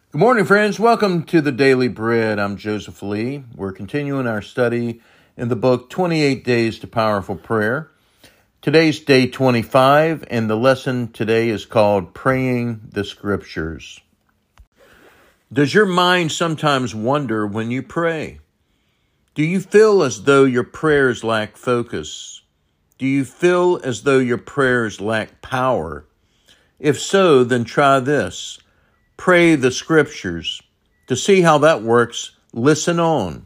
Good morning, friends. Welcome to the Daily Bread. I'm Joseph Lee. We're continuing our study in the book 28 Days to Powerful Prayer. Today's day 25, and the lesson today is called Praying the Scriptures. Does your mind sometimes wonder when you pray? Do you feel as though your prayers lack focus? Do you feel as though your prayers lack power? If so, then try this. Pray the Scriptures. To see how that works, listen on.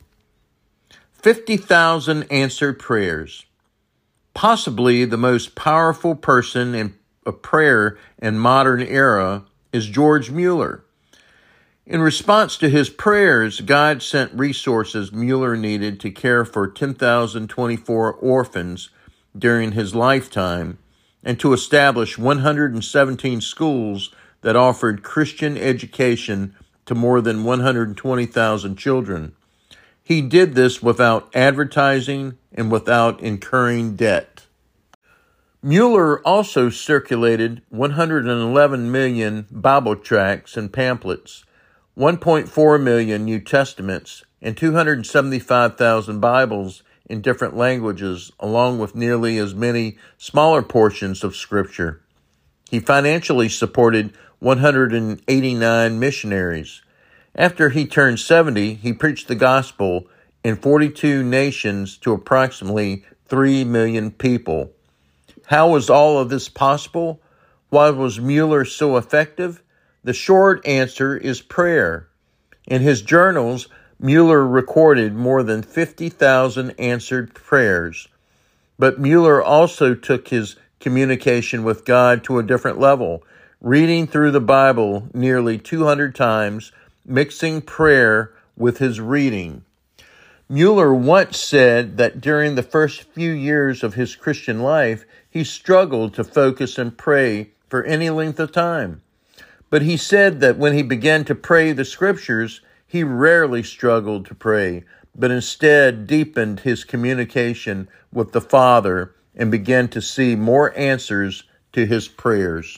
50,000 answered prayers. Possibly the most powerful person in a prayer in modern era is George Mueller. In response to his prayers, God sent resources Mueller needed to care for 10,024 orphans during his lifetime and to establish 117 schools that offered Christian education to more than 120,000 children. He did this without advertising and without incurring debt. Mueller also circulated 111 million Bible tracts and pamphlets, 1.4 million New Testaments, and 275,000 Bibles in different languages, along with nearly as many smaller portions of Scripture. He financially supported 189 missionaries. After he turned 70, he preached the gospel in 42 nations to approximately 3 million people. How was all of this possible? Why was Mueller so effective? The short answer is prayer. In his journals, Mueller recorded more than 50,000 answered prayers. But Mueller also took his communication with God to a different level, reading through the Bible nearly 200 times, mixing prayer with his reading. Mueller once said that during the first few years of his Christian life, he struggled to focus and pray for any length of time. But he said that when he began to pray the Scriptures, he rarely struggled to pray, but instead deepened his communication with the Father and began to see more answers to his prayers.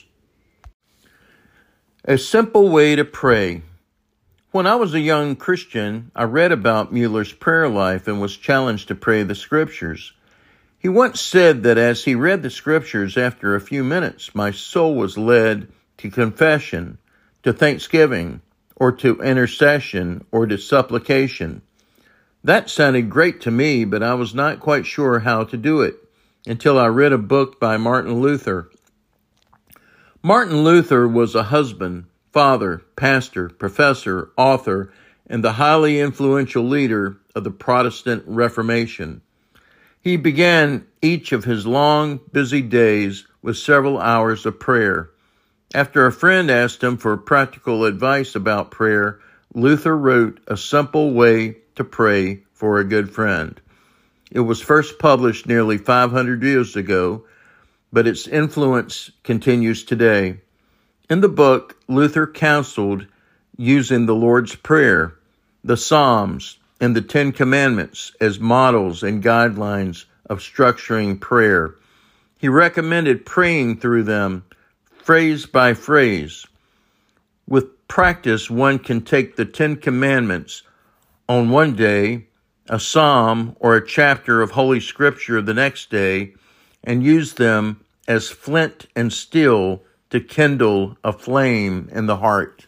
A simple way to pray. When I was a young Christian, I read about Mueller's prayer life and was challenged to pray the Scriptures. He once said that as he read the Scriptures, after a few minutes, my soul was led to confession, to thanksgiving, or to intercession, or to supplication. That sounded great to me, but I was not quite sure how to do it until I read a book by Martin Luther. Martin Luther was a husband, father, pastor, professor, author, and the highly influential leader of the Protestant Reformation. He began each of his long, busy days with several hours of prayer. After a friend asked him for practical advice about prayer, Luther wrote A Simple Way to Pray for a Good Friend. It was first published nearly 500 years ago, but its influence continues today. In the book, Luther counseled using the Lord's Prayer, the Psalms, and the Ten Commandments as models and guidelines of structuring prayer. He recommended praying through them phrase by phrase. With practice, one can take the Ten Commandments on one day, a psalm or a chapter of Holy Scripture the next day, and use them as flint and steel to kindle a flame in the heart.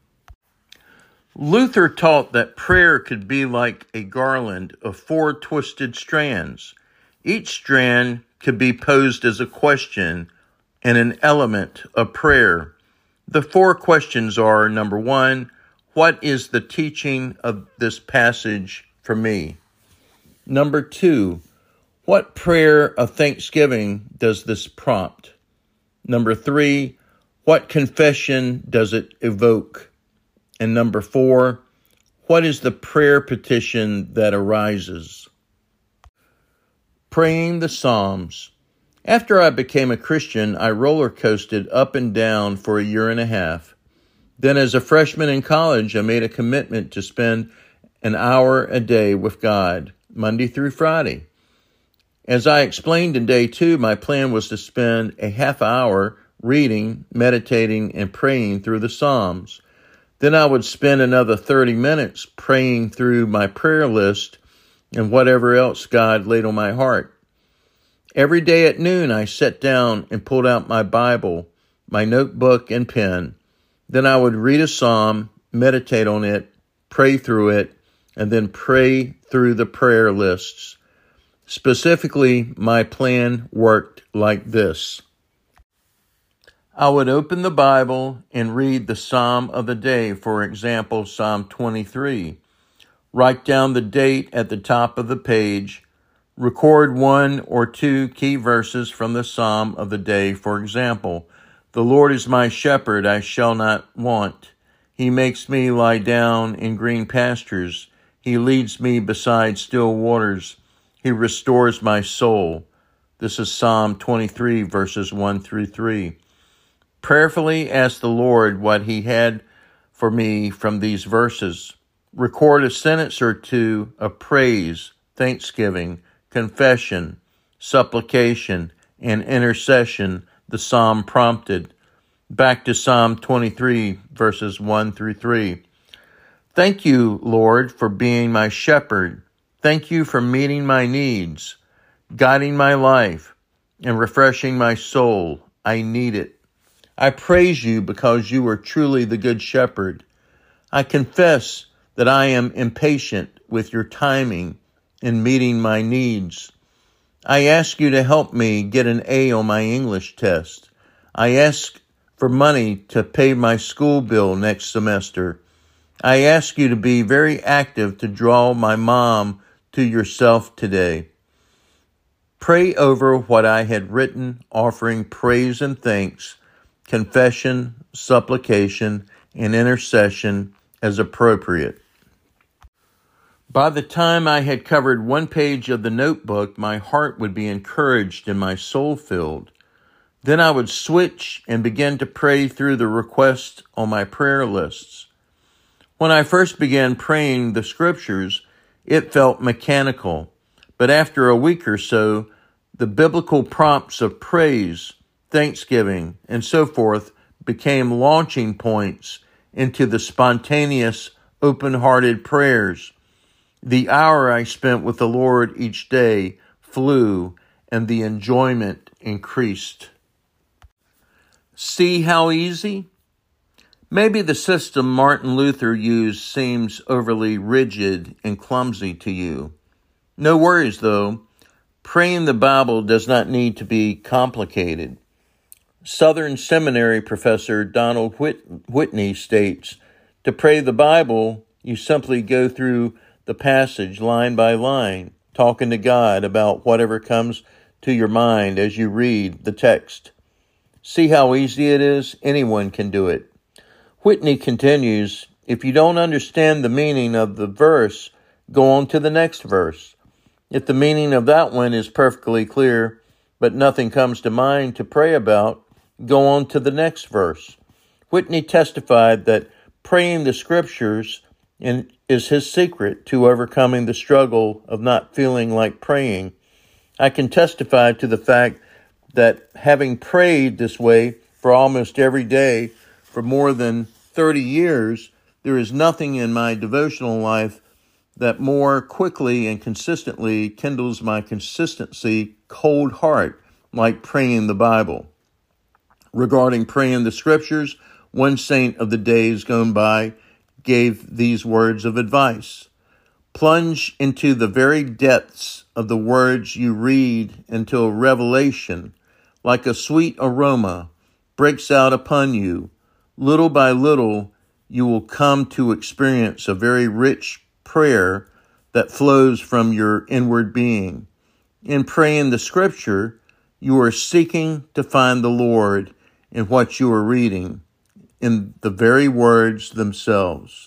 Luther taught that prayer could be like a garland of 4 twisted strands. Each strand could be posed as a question and an element of prayer. The 4 questions are, number 1, what is the teaching of this passage for me? Number 2, what prayer of thanksgiving does this prompt? Number 3, what confession does it evoke? And number 4, what is the prayer petition that arises? Praying the Psalms. After I became a Christian, I roller coasted up and down for a year and a half. Then as a freshman in college, I made a commitment to spend an hour a day with God, Monday through Friday. As I explained in day 2, my plan was to spend a half hour reading, meditating, and praying through the Psalms. Then I would spend another 30 minutes praying through my prayer list and whatever else God laid on my heart. Every day at noon, I sat down and pulled out my Bible, my notebook and pen. Then I would read a psalm, meditate on it, pray through it, and then pray through the prayer lists. Specifically, my plan worked like this. I would open the Bible and read the Psalm of the day, for example, Psalm 23. Write down the date at the top of the page. Record 1 or 2 key verses from the Psalm of the day, for example, "The Lord is my shepherd, I shall not want. He makes me lie down in green pastures. He leads me beside still waters. He restores my soul." This is Psalm 23, verses 1 through 3. Prayerfully ask the Lord what He had for me from these verses. Record a sentence or two of praise, thanksgiving, confession, supplication, and intercession the psalm prompted. Back to Psalm 23, verses 1 through 3. Thank you, Lord, for being my shepherd. Thank you for meeting my needs, guiding my life, and refreshing my soul. I need it. I praise you because you are truly the good shepherd. I confess that I am impatient with your timing in meeting my needs. I ask you to help me get an A on my English test. I ask for money to pay my school bill next semester. I ask you to be very active to draw my mom to yourself today. Pray over what I had written, offering praise and thanks, confession, supplication, and intercession as appropriate. By the time I had covered one page of the notebook, my heart would be encouraged and my soul filled. Then I would switch and begin to pray through the requests on my prayer lists. When I first began praying the scriptures, it felt mechanical, but after a week or so, the biblical prompts of praise, thanksgiving, and so forth became launching points into the spontaneous, open-hearted prayers. The hour I spent with the Lord each day flew, and the enjoyment increased. See how easy? Maybe the system Martin Luther used seems overly rigid and clumsy to you. No worries, though. Praying the Bible does not need to be complicated. Southern Seminary professor Donald Whitney states, to pray the Bible, you simply go through the passage line by line, talking to God about whatever comes to your mind as you read the text. See how easy it is? Anyone can do it. Whitney continues, if you don't understand the meaning of the verse, go on to the next verse. If the meaning of that one is perfectly clear, but nothing comes to mind to pray about, go on to the next verse. Whitney testified that praying the scriptures is his secret to overcoming the struggle of not feeling like praying. I can testify to the fact that having prayed this way for almost every day for more than 30 years, there is nothing in my devotional life that more quickly and consistently kindles my consistency, cold heart, like praying the Bible. Regarding praying the scriptures, one saint of the days gone by gave these words of advice. Plunge into the very depths of the words you read until revelation, like a sweet aroma, breaks out upon you. Little by little, you will come to experience a very rich prayer that flows from your inward being. In praying the scripture, you are seeking to find the Lord in what you are reading, in the very words themselves.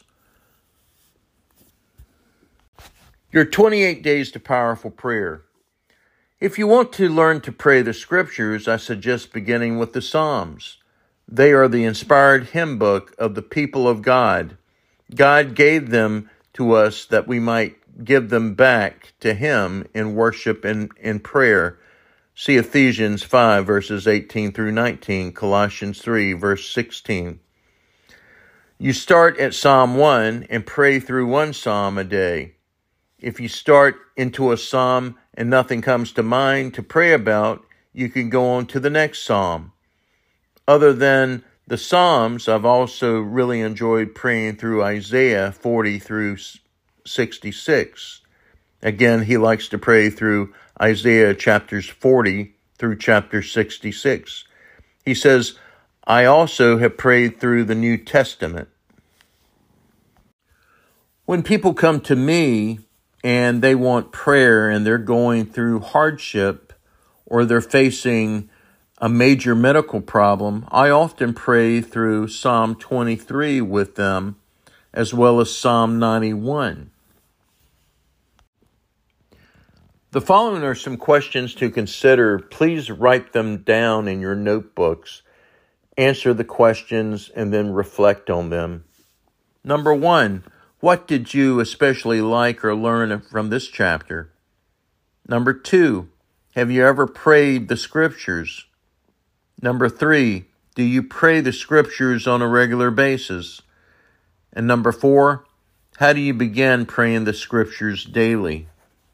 Your 28 Days to Powerful Prayer. If you want to learn to pray the scriptures, I suggest beginning with the Psalms. They are the inspired hymn book of the people of God. God gave them to us that we might give them back to Him in worship and in prayer. See Ephesians 5, verses 18 through 19, Colossians 3, verse 16. You start at Psalm 1 and pray through one psalm a day. If you start into a psalm and nothing comes to mind to pray about, you can go on to the next psalm. Other than the Psalms, I've also really enjoyed praying through Isaiah 40 through 66. Again, he likes to pray through Isaiah chapters 40 through chapter 66. He says, I also have prayed through the New Testament. When people come to me and they want prayer and they're going through hardship or they're facing a major medical problem, I often pray through Psalm 23 with them, as well as Psalm 91. The following are some questions to consider. Please write them down in your notebooks. Answer the questions and then reflect on them. Number 1, what did you especially like or learn from this chapter? Number 2, have you ever prayed the scriptures? Number 3, do you pray the scriptures on a regular basis? And number 4, how do you begin praying the scriptures daily?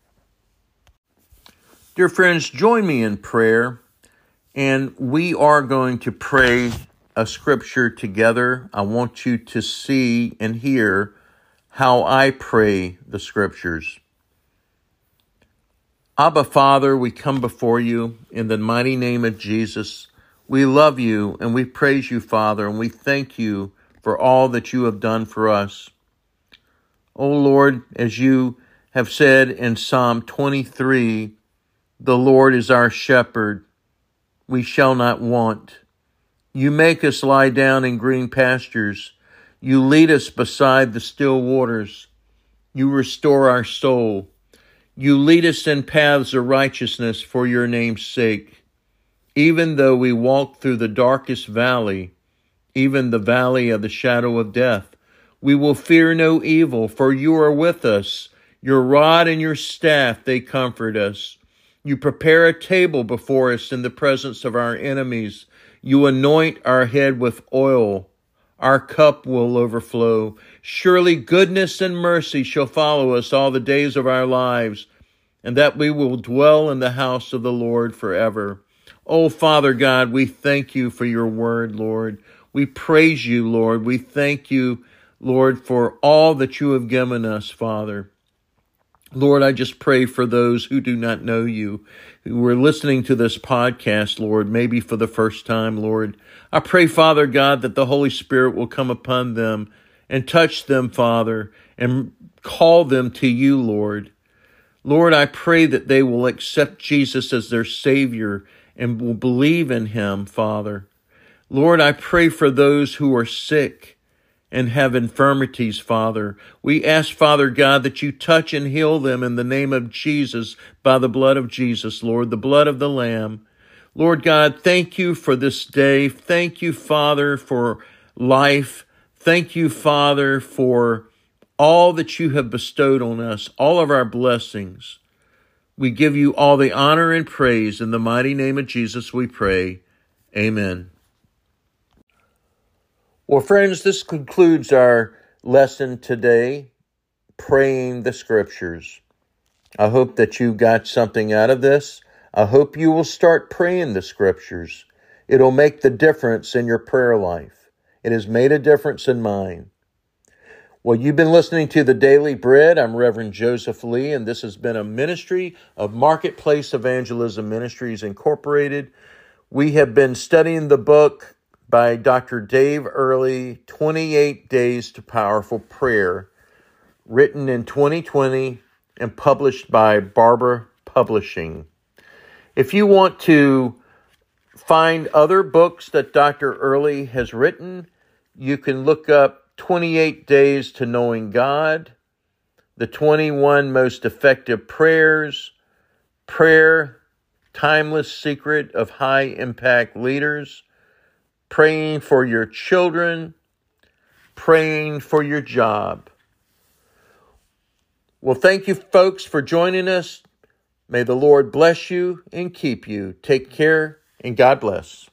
Dear friends, join me in prayer, and we are going to pray a scripture together. I want you to see and hear how I pray the scriptures. Abba, Father, we come before you in the mighty name of Jesus. We love you and we praise you, Father, and we thank you for all that you have done for us. O Lord, as you have said in Psalm 23, the Lord is our shepherd. We shall not want. You make us lie down in green pastures. You lead us beside the still waters. You restore our soul. You lead us in paths of righteousness for your name's sake. Even though we walk through the darkest valley, even the valley of the shadow of death, we will fear no evil, for you are with us. Your rod and your staff, they comfort us. You prepare a table before us in the presence of our enemies. You anoint our head with oil. Our cup will overflow. Surely goodness and mercy shall follow us all the days of our lives, and that we will dwell in the house of the Lord forever. Oh, Father God, we thank you for your word, Lord. We praise you, Lord. We thank you, Lord, for all that you have given us, Father. Lord, I just pray for those who do not know you, who are listening to this podcast, Lord, maybe for the first time, Lord. I pray, Father God, that the Holy Spirit will come upon them and touch them, Father, and call them to you, Lord. Lord, I pray that they will accept Jesus as their Savior and will believe in him, Father. Lord, I pray for those who are sick and have infirmities, Father. We ask, Father God, that you touch and heal them in the name of Jesus, by the blood of Jesus, Lord, the blood of the Lamb. Lord God, thank you for this day. Thank you, Father, for life. Thank you, Father, for all that you have bestowed on us, all of our blessings. We give you all the honor and praise. In the mighty name of Jesus we pray. Amen. Well, friends, this concludes our lesson today, praying the scriptures. I hope that you got something out of this. I hope you will start praying the scriptures. It'll make the difference in your prayer life. It has made a difference in mine. Well, you've been listening to The Daily Bread. I'm Reverend Joseph Lee, and this has been a ministry of Marketplace Evangelism Ministries, Incorporated. We have been studying the book by Dr. Dave Earley, 28 Days to Powerful Prayer, written in 2020 and published by Barber Publishing. If you want to find other books that Dr. Earley has written, you can look up 28 Days to Knowing God, the 21 Most Effective Prayers, Prayer, Timeless Secret of High Impact Leaders, Praying for Your Children, Praying for Your Job. Well, thank you, folks, for joining us. May the Lord bless you and keep you. Take care, and God bless.